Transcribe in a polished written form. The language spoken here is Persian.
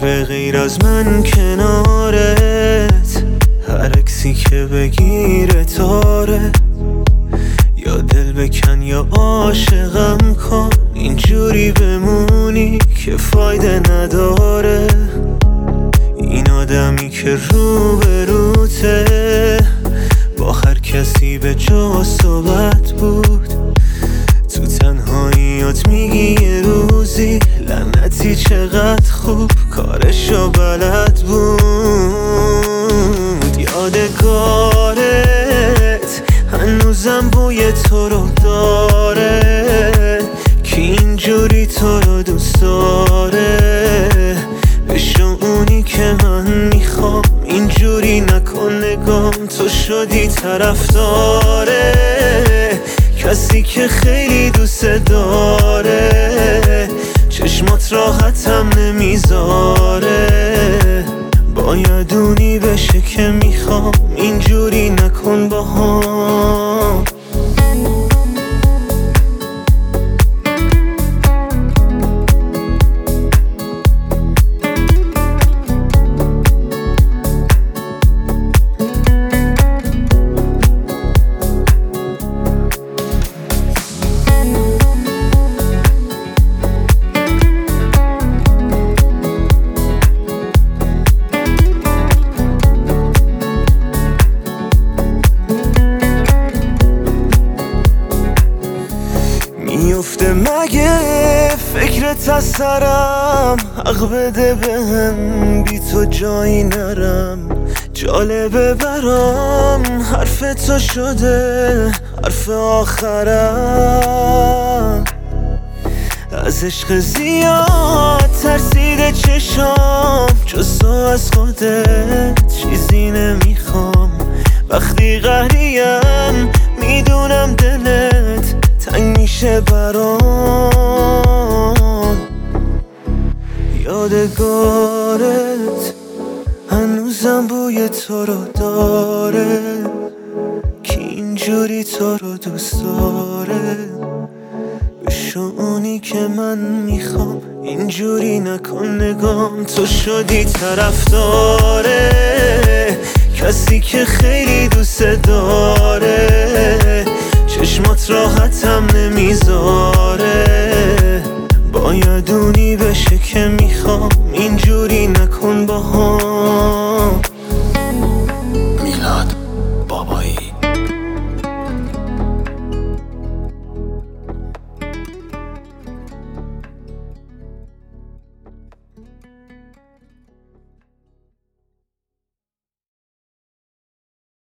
به غیر از من کنارت، هر عکسی که بگیره تاره. یا دل بکن یا عاشقم کن، اینجوری بمونی که فایده نداره. این آدمی که روبروته با هر کسی به جا صحبت بود، تو تنهاییات میگی یه روزی لعنتی چقدر خوب کارشو بلد بود. یادگارت هنوزم بوی تو رو داره، که اینجوری تو رو دوست داره. بشو اونی که من میخوام، اینجوری نکن نگام، تو شدی طرفداره کسی که خیلی دوست داره. چشمات راحتم نمیذاره، باید اونی بشه که میخوام، اینجوری نکن باهام. میفته مگه فکرت از سرم، حق بده بهم بی تو جایی نرم. جالبه برام حرف تو شده حرف آخرم. از عشق زیاد ترسیده چشام، جز تو از خودت چیزی نمیخوام. وقتی قهریم میدونم دلت تنگ میشه برام. یادگارت هنوزم بوی تو رو داره، که اینجوری تو رو دوست داره. بشو اونی که من میخوام، اینجوری نکن نگام، تو شدی طرفداره کسی که خیلی دوست داره. چشمات راحتم نمیذاره، باید اونی بشه که میخوام، اینجوری نکن باهام. میلاد بابایی.